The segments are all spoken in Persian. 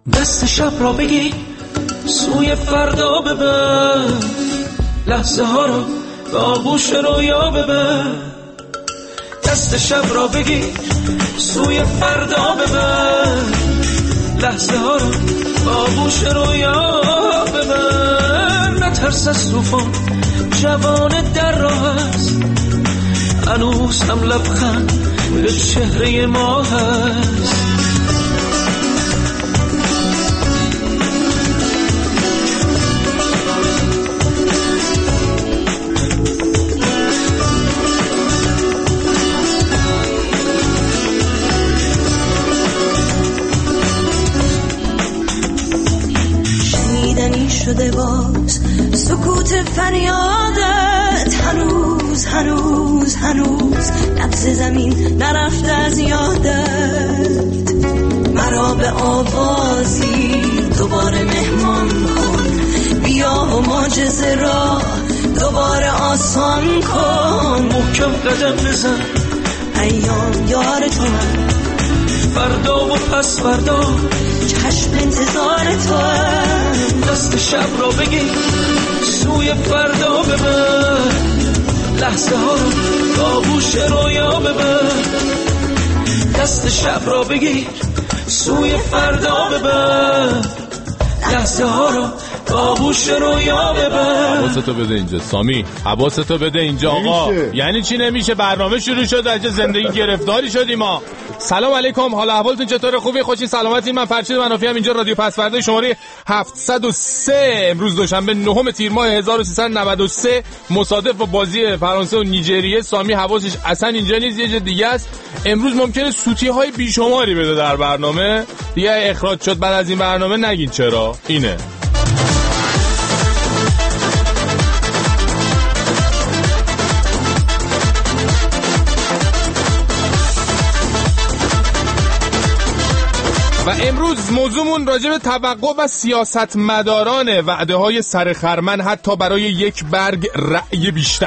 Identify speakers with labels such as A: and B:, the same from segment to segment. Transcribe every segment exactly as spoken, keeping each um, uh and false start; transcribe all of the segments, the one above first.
A: دست شب را بگی سوی فردا ببر، لحظه ها رو به آغوش رویا ببر. دست شب را بگی سوی فردا ببر، لحظه ها رو به آغوش رویا ببر. نترس از طوفان، جوان در راه است، هنوز هم لبخند به چهره ما هست.
B: شده باز سکوت فریادت، هنوز هنوز هنوز نبض زمین نرفته از یادت. مرا به آوازی دوباره مهمان کن، بیا و معجزه را دوباره آسان کن.
A: محکم قدم بزن،
B: ایام یار تو هم،
A: فردا و پس فردا
B: چشم انتظار تو هم.
A: دست شب را بگی سوی فردا ببر، لحظه ها رو به آغوش رویا ببر. دست شب را بگیر سوی فردا ببر، لحظه ها رو به آغوش رویا ببر.
C: حواستو بده اینجا سامی، حواستو بده اینجا آقا. یعنی چی نمیشه؟ برنامه شروع شد، از زندگی گرفتاری شدیم ما. سلام علیکم، حالا احوالتون چطوره؟ خوبی؟ خوشین؟ سلامتی؟ من فرشید منافی ام، اینجا رادیو پس فردا شماره هفتصد و سه. امروز دوشنبه نهم تیر ماه هزار و سیصد و نود و سه مصادف با بازی فرانسه و نیجریه. سامی حواسش اصلا اینجا نیست، یه جا دیگه است. امروز ممکنه سوتی های بیشماری بده در برنامه. دیگه اخراج شد بعد از این برنامه نگین چرا. اینه و امروز موضوعمون راجع به توقع و سیاستمداران وعده های سرخرمن حتی برای یک برگ رأی بیشتر.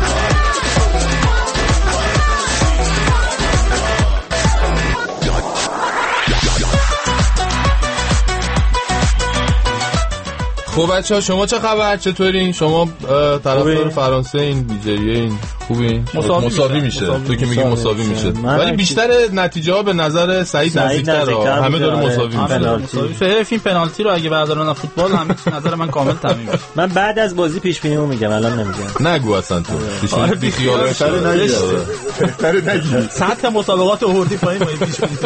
C: خب بچه ها شما چه خبر؟ چطورین؟ شما طرفدار فرانسه این نیجریه این خوبین؟ مساوی, مساوی میشه, میشه. تو که میگی مساوی میشه ولی بیشتر نتیجه ها به نظر سعید نزدیک‌تره، همه داره مساوی میشه.
D: فعلا این پنالتی رو اگه بردارن فوتبال همه چی نظر من کامل تامین میشه.
E: من بعد از بازی پیش بینیمو میگم، الان نمیگم.
C: نگو اصلا تو پیش بینی خیال
D: بهتره نگی. سطح مسابقات آوردی پایین با پیش بینی.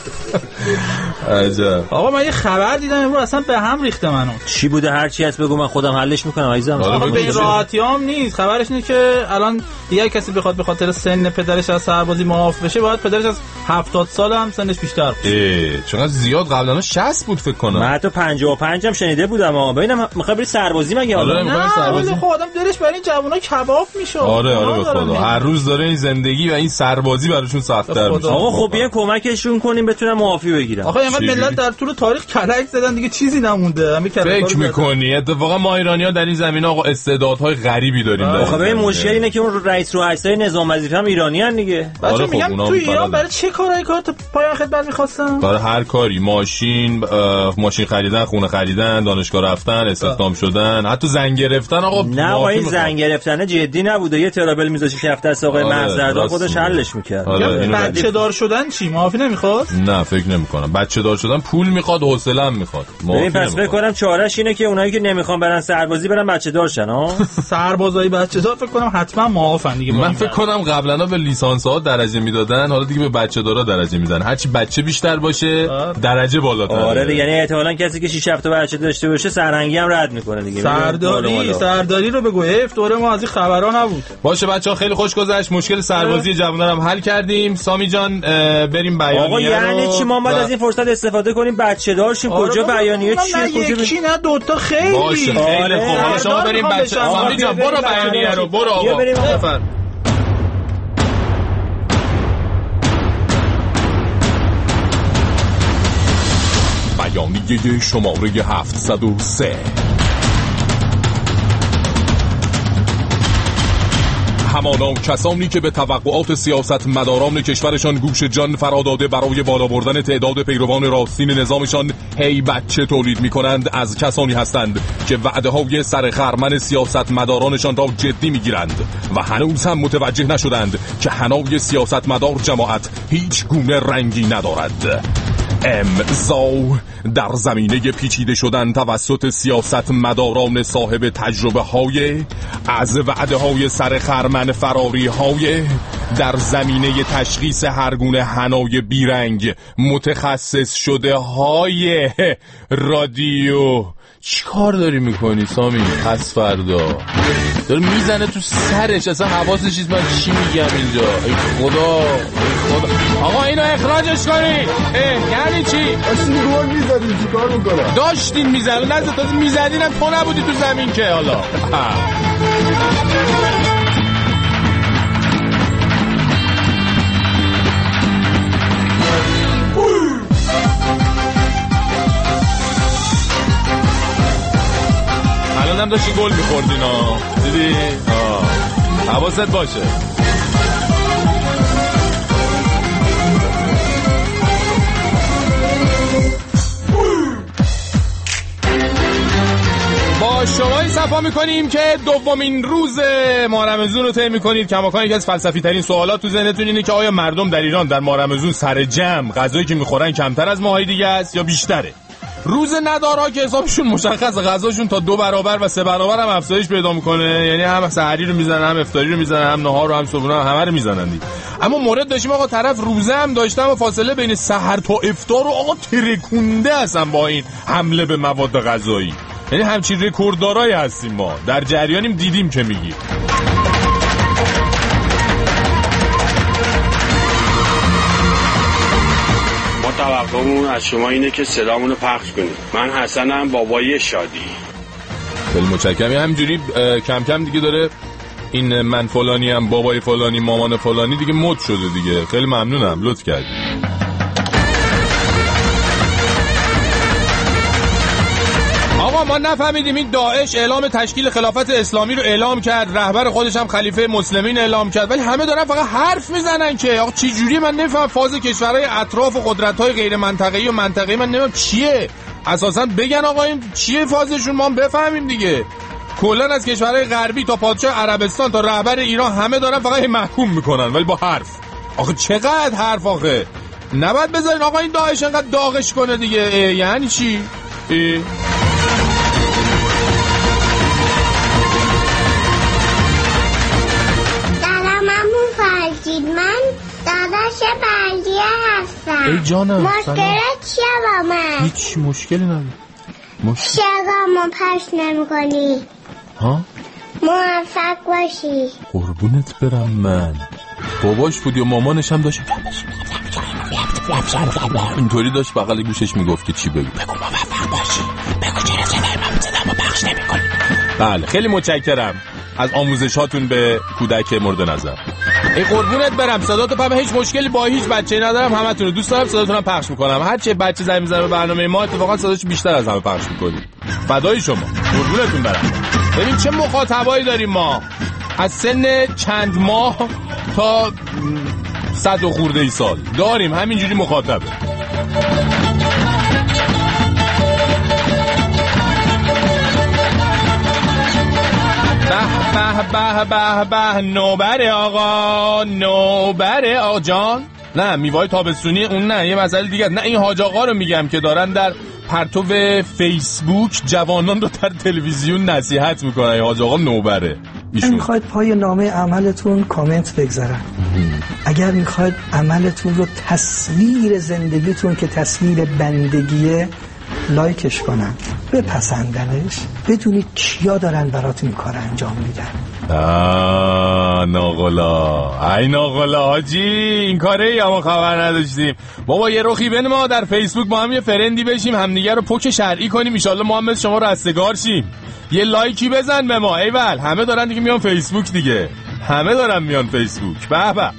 C: عجب.
D: آقا من یه خبر دیدم امروز اصلا به هم ریخته منو.
E: چی بوده؟ هر چی هست بگو، من خودم حلش میکنم عزیزم.
D: آقا به راحتیام نیست. خبرش اینه که الان دیگه کسی بخواد به خاطر سن پدرش از سربازی معاف بشه باید پدرش از هفتاد سال هم سنش بیشتر
C: باشه. چقدر زیاد؟ قبلا شصت بود فکر کنم.
E: من حتی پنجاه و پنج هم شنیده بودم. آقا ببینم میخوای بری سربازی مگه؟
D: آره میخوام سربازی. خب آدم دلش برای این جوونا کباب میشه.
C: آره آره به خدا هر روز داره این زندگی و این سربازی براشون سخت‌تر میشه.
E: آقا خب بیا کمکشون کنیم بتونن معافی بگیرن.
D: آخه اینقدر ملت در طول تاریخ کلک زدن دیگه چیزی نمونده. همین کلک
C: فکر می‌کنی اتفاقا ما ایرانی‌ها در این زمینه آقا استعدادهای غریبی داریم.
E: آخه ببین مشکل اینه که اون رئیس روحانی نظام وظیفه هم ایرانیان دیگه.
D: بچه‌ها میگم تو ایران برای چه کارای کارت پایان خدمت می‌خواستن؟
C: برای هر کاری، ماشین ماشین خریدن، خونه خریدن، دانشگاه رفتن، استخدام شدن، حتی زنگ گرفتن. آقا
E: نه آقا این زنگ گرفتن جدی نبوده، یه ترابل میذاشی شفت دست آقای محضردار خودش حلش می‌کرد.
D: بچه دار شدن چی معافی نمی‌خواد؟
C: نه فکر نمی‌کنم. بچه دار شدن پول می‌خواد، حوصله هم می‌خواد.
E: ببین پس فکر کنم چارهش اینه که اونایی که نمی‌خوان برن سربازی برن بچه دار شن. ها
D: سربازای بچه دار فکر کنم حتما معافن دیگه.
C: من فکر کنم قبلا به لیسانس ها درجه میدادن، حالا دیگه به بچه دارا درجه میدن. هرچی بچه بیشتر باشه درجه بالاتر.
E: آره دیگه، یعنی احتمالاً کسی که شش هفته بچه داشته باشه سرهنگی هم رد میکنه دیگه.
D: سرداری سرداری رو بگو اف دوره ما از این خبرا نبود.
C: باشه بچه‌ها خیلی خوش گذشت. مشکل سربازی جوونا رو هم حل کردیم. سامی جان بریم بیانیه.
E: آقا یعنی چی ما باید از این فرصت استفاده کنیم بچه دار شیم؟ کجا بیانیه چیه؟ کجا
D: یکی نه دو تا خیلی.
C: باشه خیلی خوب. شما بریم بچه سامی جان برو بیانیه رو برو آقا. بفر بیانیه شماره هفتصد و سه. همانا کسانی که به توقعات سیاستمداران کشورشان گوش جان فرا داده برای بالا بردن تعداد پیروان راستین نظامشان هی بچه تولید می‌کنند، از کسانی هستند که وعده‌های سرخرمن سیاستمدارانشان را جدی می‌گیرند و هنوز هم متوجه نشدند که حنای سیاستمدار جماعت هیچ گونه رنگی ندارد. امضا در زمینه پیچیده شدن توسط سیاستمداران صاحب تجربه های از وعده های سرخرمن فراری های در زمینه تشخیص هر گونه حنای بیرنگ متخصص شده های رادیو. چی کار داری میکنی سامی؟ پس فردا داره میزنه تو سرش، اصلا حواسش چیز من چی میگم اینجا. ای خدا ای خدا آقا اینو اخراجش کنی. یعنی چی؟
F: داشتین روان میزدین چی کار میکنم؟
C: داشتین میزدین نزد تازه میزدینم تو نبودی تو زمین که حالا الانم داشتی گل میخوردین ها، دیدی؟ آه حواست باشه. با شمایی صفا میکنیم که دومین روز ماه رمضان رو طی میکنید. کماکان یکی از فلسفی ترین سوالات تو ذهنتون اینه که آیا مردم در ایران در ماه رمضان سر جمع غذایی که میخورن کمتر از ماهای دیگه است یا بیشتره؟ روز ندارا که حسابشون مشخص، غذاشون تا دو برابر و سه برابر هم افزایش پیدا میکنه، یعنی هم سحری رو میزنن، هم افطاری رو میزنن، هم نهار رو، هم صبحونه، هم همه رو میزنن دیگه. اما مورد داشتیم آقا طرف روزه هم داشتم و فاصله بین سحر تا افطار رو آقا ترکونده هستن با این حمله به مواد غذایی. یعنی همچین رکورددارایی هستیم ما، در جریانیم، دیدیم که میگی.
G: توقعمون از شما اینه که صدامونو پخش کنید. من حسنم، بابای شادی.
C: خیلی متشکرم. همینجوری کم کم دیگه داره این من فلانی هم بابای فلانی مامان فلانی دیگه مد شده دیگه. خیلی ممنونم، لطف کردی. آقا ما نفهمیدیم این داعش اعلام تشکیل خلافت اسلامی رو اعلام کرد، رهبر خودش هم خلیفه مسلمین اعلام کرد، ولی همه دارن فقط حرف میزنن که آقا چه جوری؟ من نمیفهم فاز کشورهای اطراف و قدرت‌های غیر منطقه‌ای و منطقه‌ای من نمیفهم چیه اساسا. بگن آقا این چیه فازشون، ما هم بفهمیم دیگه. کلا از کشورهای غربی تا پادشاه عربستان تا رهبر ایران همه دارن فقط محکوم میکنن، ولی با حرف. آخه چقدر حرف آخه؟ نباید بذارین آقا این داعش انقدر داغش کنه دیگه. یعنی چی؟ ای؟
H: من داداش بلدیه هستم.
C: ای جانم
H: مشکلت چیه با من؟
C: هیچ مشکلی نداره. مشکل
H: شغامو پش نمی کنی.
C: ها؟
H: موفق باشی.
C: قربونت برم من. باباش بود یا مامانش هم داشت اینطوری داشت بغل گوشش میگفت که چی بگو؟ بگو موفق باشی. بگو چرا صدای من صدامو پخش نمی کنی. بله خیلی متشکرم از آموزشاتون به کودک مورد نظر. ای قربونت برم، صداتو پم هیچ مشکلی با هیچ بچه‌ای ندارم، همتون رو دوست دارم، صداتونم پخش میکنم. هر چه بچه زنگ میزنه به برنامه ما اتفاقا صداش بیشتر از همه پخش میکنیم. فدای شما، قربونتون برم. ببین چه مخاطبایی داریم ما، از سن چند ماه تا صد و خورده ای سال داریم همینجوری مخاطبه. به به به به نوبره آقا، نوبره آقا جان. نه میوای تابستونی اون نه، یه مسئله دیگه. نه این حاج آقا رو میگم که دارن در پرتو فیسبوک جوانان رو در تلویزیون نصیحت میکنن. حاج آقا نوبره ایشون.
I: میخواید پای نامه عملتون کامنت بگذارن، اگر میخواید عملتون رو تصویر زندگیتون که تصویر بندگیه لایکش کنن، بپسندنش، بدونید کیا دارن براتون این کار انجام میدن.
C: آه ناغلا، ای ناغلا حاجی، این کاره یا ما خبر نداشتیم. بابا یه رخی بین ما در فیسبوک ما هم یه فرندی بشیم، همدیگه رو پوک شرعی کنیم، ان شاءالله ما هم مثل شما رستگار شیم. یه لایکی بزن به ما. ایول همه دارن دیگه میان فیسبوک دیگه، همه دارن میان فیسبوک. به به.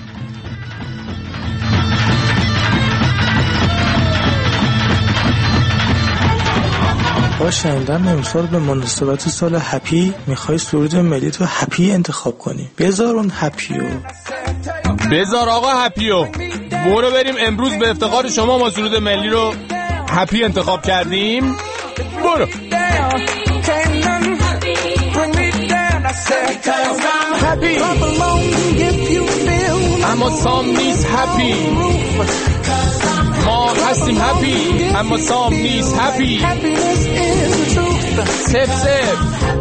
J: شنیدم امسال به مناسبت سال هپی میخوای سرود ملی تو هپی انتخاب کنی. بذار اون هپیو،
C: بذار آقا هپیو. برو بریم امروز به افتخار شما ما سرود ملی رو هپی انتخاب کردیم. برو. اما سام نیست هپی، ما هستیم هپی اما سام نیست هپی. سف سف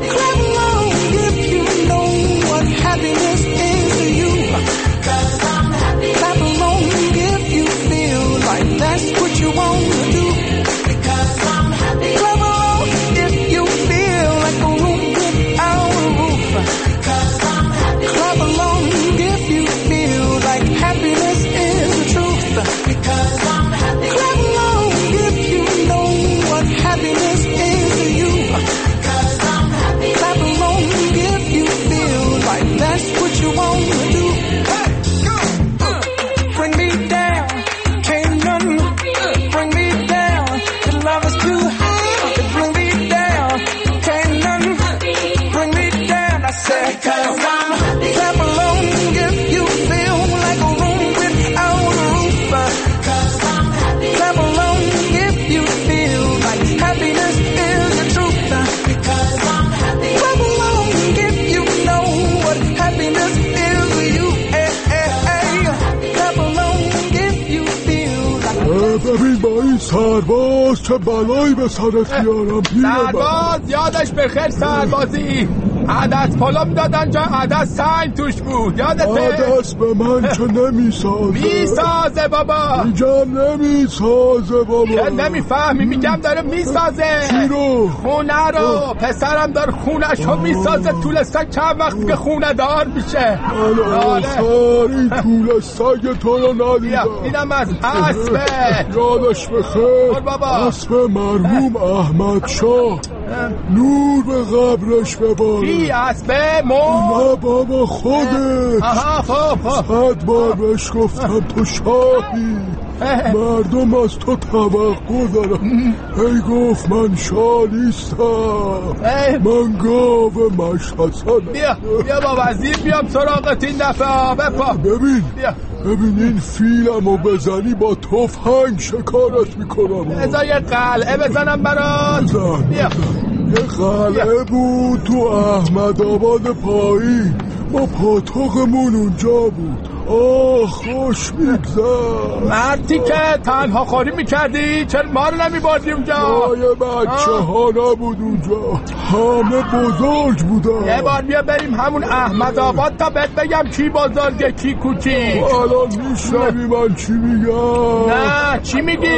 F: سرباز چه بلایی به سرت بیارم.
C: سرباز یادش بخیر سربازی عدس پلو میدادن جا عدس سنگ توش بود. یادته؟
F: عدس به من که نمیسازه.
C: میسازه بابا.
F: میگم نمیسازه بابا.
C: که نمیفهمی میگم داره میسازه.
F: چی رو؟
C: خونه رو. پسرم داره خونش رو میسازه. طول سگ چند وقت که خونه دار میشه.
F: آخر این طول سگ تو رو ندیدم.
C: اینم از اسبه.
F: یادش بخیر
C: بابا.
F: اسب مرحوم احمد شاه. نور به قبرش بباره.
C: کی اسبه مو؟
F: نه بابا خوده.
C: آها خب خب
F: صد بار بهش گفتم تو شاهی، مردم از تو توقع دارم. ای گفت من شاه نیستم، من گاو مشهد.
C: بیا بیا با وزیر بیام سراغت این دفعه. بپا
F: ببین بیا. ببین این فیلمو بزنی با تفنگ شکارت میکنم.
C: بذار یه قلعه بزنم برات.
F: بزن.
C: بیا.
F: یه قلعه بود تو احمد آباد پایین، ما پاتوقمون اونجا بود. آه خوش میگذر.
C: مردی که تنها خوری میکردی چرا ما رو نمیبردی اونجا؟
F: جای بچه ها نبود اونجا، همه بزرگ بودن.
C: یه بار بیا بریم همون احمد آباد تا بهت بگم کی بزرگه کی کوچیک.
F: الان میشنوی من چی میگم؟
C: نه چی میگی؟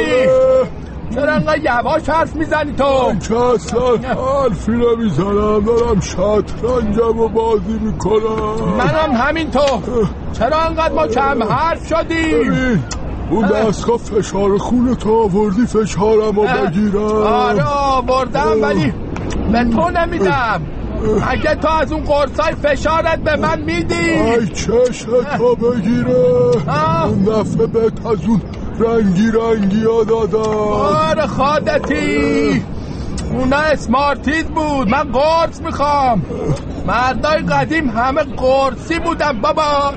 C: چرا انقدر یواش حرف میزنی تو؟
F: من که اصلا حرفی نمیزنم، دارم شطرنجم و بازی میکنم.
C: منم همینطور. چرا انقدر ما کم حرف شدیم؟
F: ببین اون دستگاه فشار خون تو آوردی فشارم رو بگیرم.
C: آره آوردم ولی به تو نمیدم. اگه تو از اون قرصای فشارت به من میدی
F: ای چشت تو بگیره. اون دفعه بهت از اون رنگی رنگی ها دادم.
C: آره خودتی. اونا اسمارتید بود، من قرص میخوام. مردای قدیم همه قرصی بودن بابا.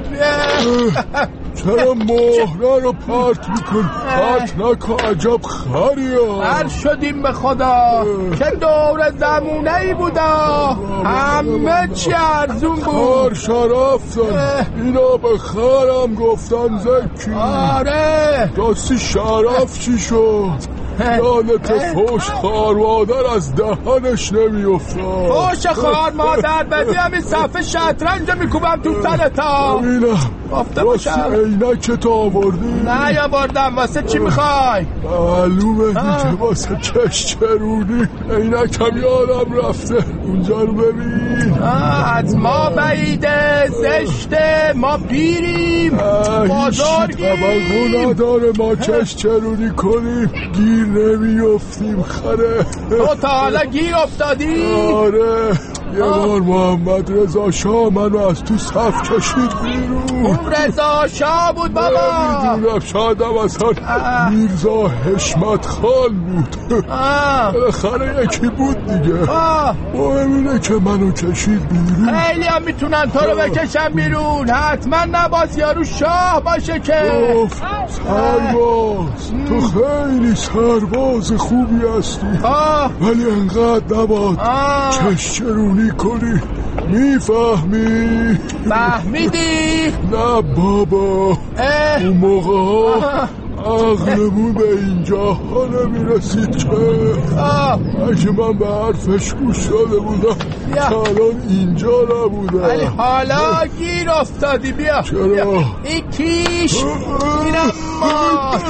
F: چرا مهره رو پرت میکن؟ پرت نکن عجب خریا.
C: هر شدیم به خدا که دور زمونه ای بودا، همه چی ارزون بود.
F: خار شرف دن اینا به خرم گفتن زکی.
C: آره
F: راستی شرف چی شد؟ یادت فوش خار مادر از دهنش نمیافتاد.
C: فوش خار مادر بدی همین صفحه شطرنج میکوبم تو سرتا.
F: ببینم
C: گفته
F: راستی
C: باشم
F: عینک تو آوردی؟
C: نه یا بردم. واسه چی میخوای؟
F: معلومه دیگه واسه کشچرونی. عینکم یادم رفته. اونجا رو ببین.
C: از ما بعیده زشته، ما پیریم بزرگیم،
F: توقع نداره ما کشچرونی کنیم. گیر نمیافتیم خره.
C: تو تا حالا گیر افتادی؟
F: آره یه بار محمد رضا شاه منو از تو صف کشید بیرون.
K: اون رضا شاه بود بابا.
F: میدونم شایدم اصلا میرزا حشمت خان بود. بالاخره یکی بود دیگه. مهم اینه که منو کشید بیرون.
K: خیلی هم میتونن تو رو بکشن بیرون، حتما نباز یارو شاه باشه که.
F: گفت سرباز تو خیلی سرباز خوبی هستی، ولی انقدر نباد چشچرونی کنی. میفهمی؟
K: فهمیدی؟
F: نه بابا، اون موقع ها عقلمون به اینجا ها نمیرسید که اگه من به حرفش گوش داده بودم که الان اینجا نبودم.
K: ولی حالا گیر افتادی. بیا
F: چرا؟
K: این کیش اینم ما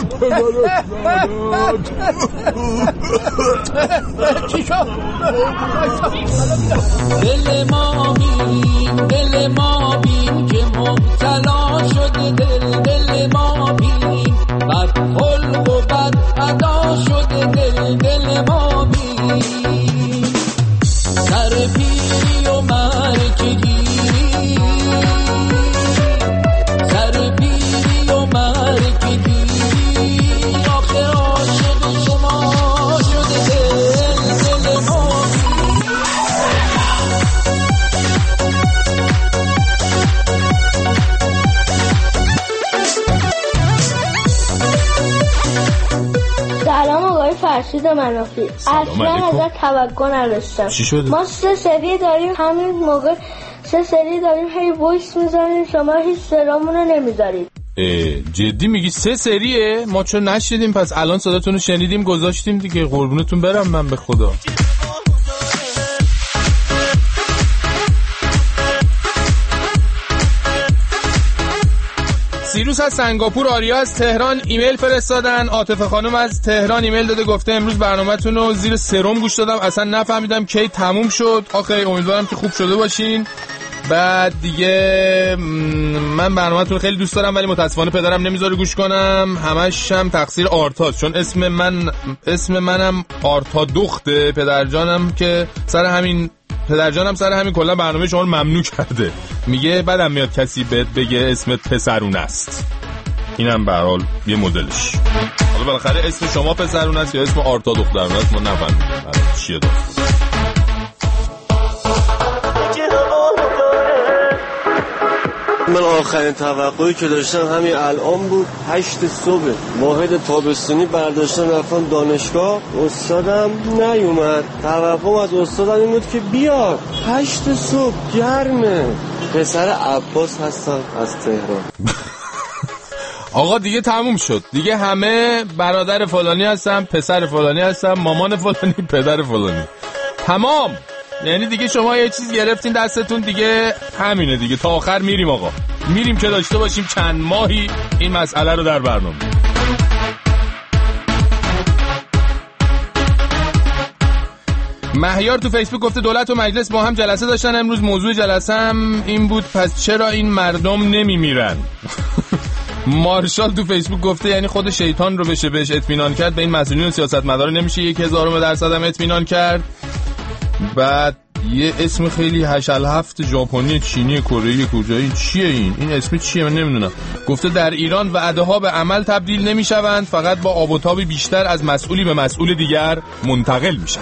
K: چی شد؟
A: دل ما بین دل ما بین که مبتلا شده، دل دل ما بین بد خلق و بد ادا شده، دل دل ما بین سر پیری و مرکگی، سر پیری و مرکگی آخر عاشق شما شده، دل دل ما
H: فرشید منافی. اصلا ازت توقع نداشتم.
C: چی شده؟
H: ما سه سری داریم، همین موقع سه سری داریم هی وایس میزنیم، شما هیچ سرامونو نمیذارید.
C: جدی میگی سه سریه؟ ما چون نشیدیم، پس الان صداتون رو شنیدیم گذاشتیم دیگه. قربونتون برم من به خدا. سیروس از سنگاپور، آریا از تهران ایمیل فرستادن. عاطفه خانم از تهران ایمیل داده گفته امروز برنامه‌تون رو زیر سرم گوش دادم، اصلا نفهمیدم کی تموم شد. آخه امیدوارم که خوب شده باشین. بعد دیگه من برنامه‌تون رو خیلی دوست دارم ولی متاسفانه پدرم نمیذاره گوش کنم. همش هم تقصیر آرتاست، چون اسم من اسم منم آرتا دخته. پدرجانم که سر همین پدرجانم سر همین کلا برنامه شما رو ممنوع کرده. میگه بعدم میاد کسی بهت بگه اسمت پسرون است. اینم به هر حال یه مدلش. حالا بالاخره اسم شما پسرون است یا اسم آرتا دخترون است ما نفهمیدیم چیه داستان.
L: من آخرین توقعی که داشتم همین الان بود. هشت صبح واحد تابستونی برداشتم رفتم دانشگاه، استادم نیومد. توقعم از استادم این بود که بیاد. هشت صبح گرمه. پسر عباس هستم از تهران.
C: آقا دیگه تموم شد دیگه، همه برادر فلانی هستم، پسر فلانی هستم، مامان فلانی، پدر فلانی، تمام. یعنی دیگه شما یه چیز گرفتین دستتون دیگه، همینه دیگه. تا آخر میریم آقا، میریم که داشته باشیم چند ماهی این مسئله رو در برنامه. مهیار تو فیسبوک گفته دولت و مجلس با هم جلسه داشتن امروز، موضوع جلسه هم این بود پس چرا این مردم نمیمیرن. مارشال تو فیسبوک گفته یعنی خود شیطان رو بشه بهش اطمینان کرد، به این مسئولین و سیاستمدارا نمیشه یک هزارم درصد هم اطمینان کرد. بعد یه اسم خیلی هشل هفت ژاپنی، چینی، کره‌ای، کجایی، چیه این؟ این اسم چیه من نمیدونم. گفته در ایران وعده ها به عمل تبدیل نمیشوند، فقط با آب و تابی بیشتر از مسئولی به مسئول دیگر منتقل میشن.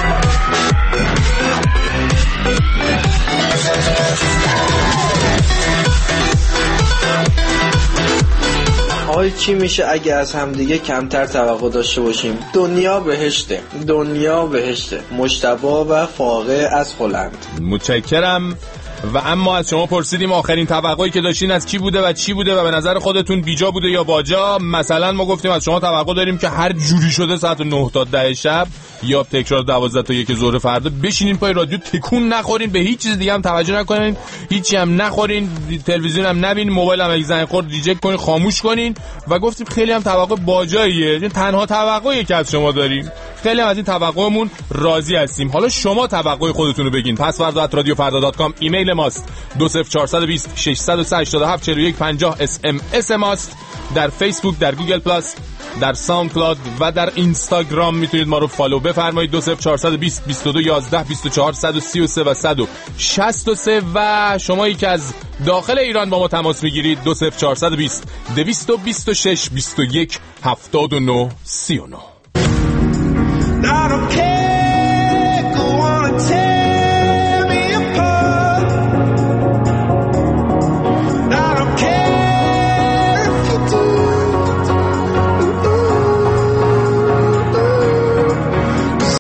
M: آقای چی میشه اگه از همدیگه کمتر توقع داشته باشیم؟ دنیا بهشته، دنیا بهشته. مجتبی و فاقه از هلند.
C: متشکرم. و اما از شما پرسیدیم آخرین توقعی که داشتین از کی بوده و چی بوده و به نظر خودتون بیجا بوده یا باجا. مثلا ما گفتیم از شما توقع داریم که هر جوری شده ساعت نه تا ده شب یا تکرار دوازده تا یک ظهر فردا بشینین پای رادیو، تکون نخورین، به هیچ چیز دیگه هم توجه نکنین، هیچی هم نخورین، تلویزیون هم نبینین، موبایل هم اگه زنگ خورد ریجکت کنین، خاموش کنین. و گفتیم خیلی هم توقع باجاییه، تنها توقعی که از شما داریم خیلی از این توقعمون راضی هستیم. حالا شما توقع خودتون رو بگین. پسورد ات رادیو فردا دات کام ایمیل ماست. دو صفر چهار دو صفر شش صفر سه هشت هفت چهار یک پنجاه اس ام اس ماست. در فیسبوک، در گوگل پلاس، در ساوند کلاود و در اینستاگرام میتونید ما رو فالو بفرمایید. دو صفر چهار دو صفر بیست و دو یازده بیست و چهار صد و سی و سه و صد و شصت و سه و شمایی که از داخل ایران با ما تماس میگیرید دو صفر چهار دو صفر دویست و بیست و شش بیست و یک هفتاد و نه سی و نه.